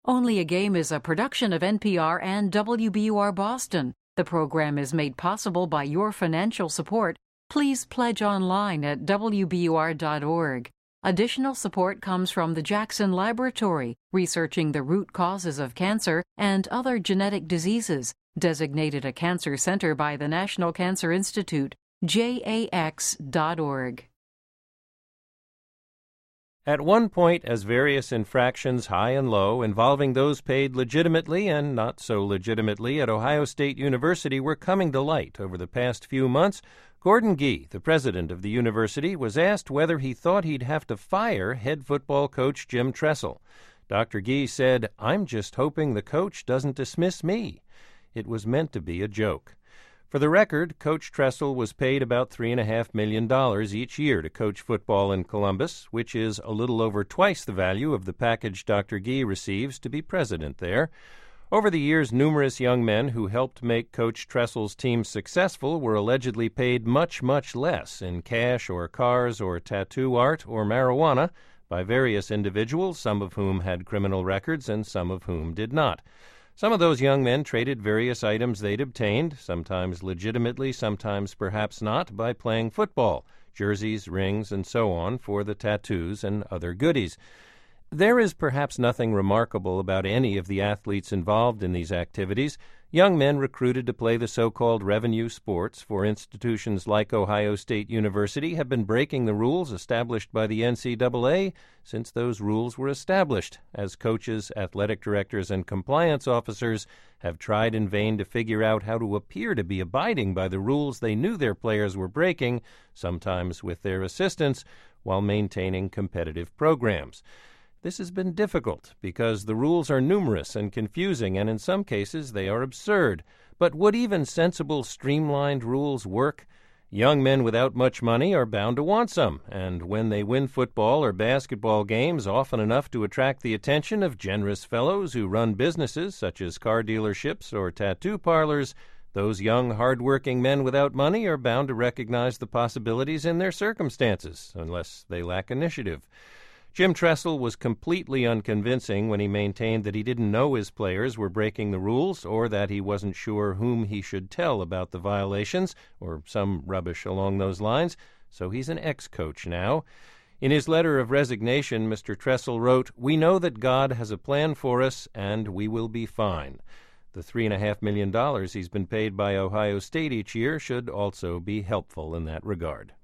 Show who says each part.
Speaker 1: Only a Game is a production of NPR and WBUR Boston. The program is made possible by your financial support. Please pledge online at WBUR.org. Additional support comes from the Jackson Laboratory, researching the root causes of cancer and other genetic diseases, designated a cancer center by the National Cancer Institute, JAX.org.
Speaker 2: At one point, as various infractions, high and low, involving those paid legitimately and not so legitimately at Ohio State University were coming to light over the past few months, Gordon Gee, the president of the university, was asked whether he thought he'd have to fire head football coach Jim Tressel. Dr. Gee said, "I'm just hoping the coach doesn't dismiss me." It was meant to be a joke. For the record, Coach Tressel was paid about $3.5 million each year to coach football in Columbus, which is a little over twice the value of the package Dr. Gee receives to be president there. Over the years, numerous young men who helped make Coach Tressel's team successful were allegedly paid much, much less in cash or cars or tattoo art or marijuana by various individuals, some of whom had criminal records and some of whom did not. Some of those young men traded various items they'd obtained, sometimes legitimately, sometimes perhaps not, by playing football, jerseys, rings, and so on, for the tattoos and other goodies. There is perhaps nothing remarkable about any of the athletes involved in these activities. Young men recruited to play the so-called revenue sports for institutions like Ohio State University have been breaking the rules established by the NCAA since those rules were established, as coaches, athletic directors, and compliance officers have tried in vain to figure out how to appear to be abiding by the rules they knew their players were breaking, sometimes with their assistance, while maintaining competitive programs. This has been difficult because the rules are numerous and confusing, and in some cases they are absurd. But would even sensible, streamlined rules work? Young men without much money are bound to want some, and when they win football or basketball games often enough to attract the attention of generous fellows who run businesses such as car dealerships or tattoo parlors, those young, hard-working men without money are bound to recognize the possibilities in their circumstances, unless they lack initiative. Jim Tressel was completely unconvincing when he maintained that he didn't know his players were breaking the rules or that he wasn't sure whom he should tell about the violations or some rubbish along those lines, so he's an ex-coach now. In his letter of resignation, Mr. Tressel wrote, "We know that God has a plan for us, and we will be fine." The $3.5 million he's been paid by Ohio State each year should also be helpful in that regard.